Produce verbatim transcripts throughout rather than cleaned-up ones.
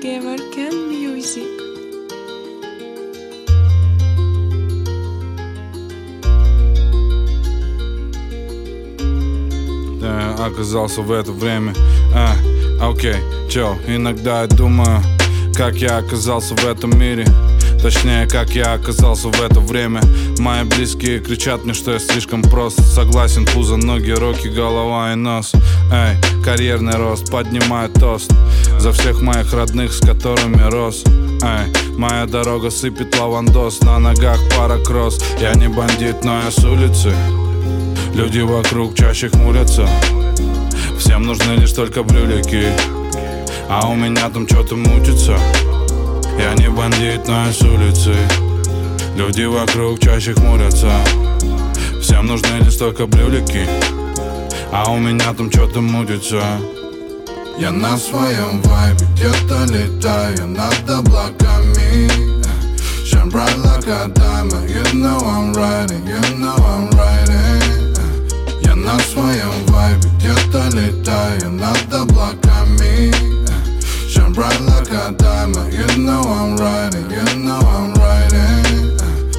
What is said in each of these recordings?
Gevorken Music. Да, оказался в это время. А, окей, чё, иногда я думаю, как я оказался в этом мире. Точнее, как я оказался в это время. Мои близкие кричат мне, что я слишком прост. Согласен, пузо, ноги, руки, голова и нос. Эй, карьерный рост, поднимаю тост за всех моих родных, с которыми рос. Эй, моя дорога сыпет лавандос, на ногах пара кросс. Я не бандит, но я с улицы. Люди вокруг чаще хмурятся. Всем нужны лишь только брюлики, а у меня там что-то мутится. Я не бандит, но я с улицы. Люди вокруг чаще хмурятся. Всем нужны лишь только брюлики, а у меня там что-то мутится. Я на своем вайбе где-то летаю над облаками. Shine bright like a diamond. You know I'm riding, you know I'm riding. Я на своем вайбе где-то летаю над облаками. Shine bright like a diamond. You know I'm riding, you know I'm riding.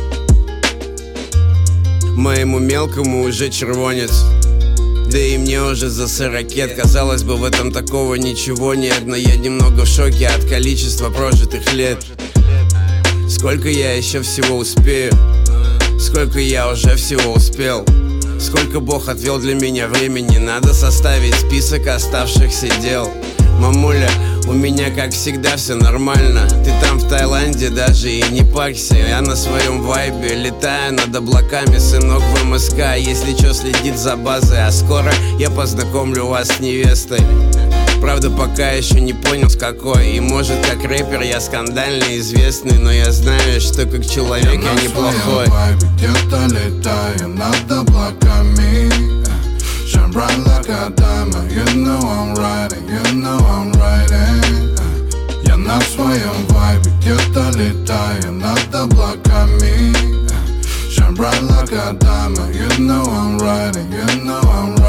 Моему мелкому уже червонец, да и мне уже за сорокет. Казалось бы, в этом такого ничего нет, но я немного в шоке от количества прожитых лет. Сколько я еще всего успею? Сколько я уже всего успел? Сколько Бог отвел для меня времени? Надо составить список оставшихся дел. Мамуля, у меня как всегда все нормально. Ты там в Таиланде даже и не парься. Я на своем вайбе летаю над облаками. Сынок в эм эс ка, если чё, следит за базой. А скоро я познакомлю вас с невестой. Правда, пока еще не понял с какой. И может, как рэпер я скандально известный, но я знаю, что как человек я, я неплохой. Где-то летаю над облаками. Shine bright like a diamond. You know I'm riding, you know I'm riding. Я на своем вайбе где-то летаю над облаками. Shine bright like a diamond. You know I'm riding, you know I'm riding.